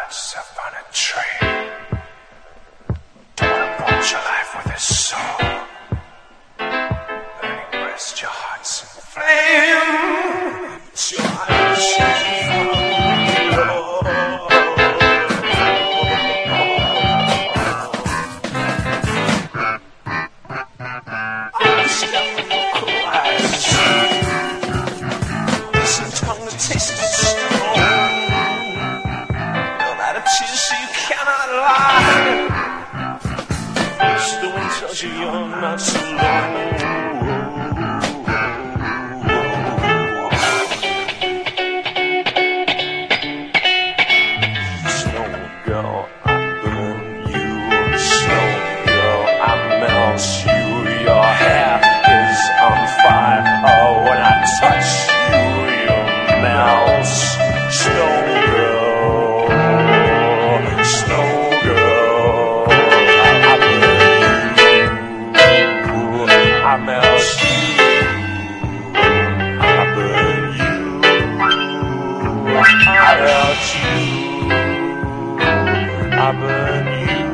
yourself on a train. Don't approach your life with his soul. Burning burst your hearts in flame. It's your eyes. Taste of stone. No matter tears, you cannot lie. The wind tells you you're not so alone. Snow girl, I burn you. Snow girl, I melt you. Your hair is on fire. Oh, when I touch you. Snow girl, snow girl, I burn you, I melt you, I burn you, I melt you, I burn you.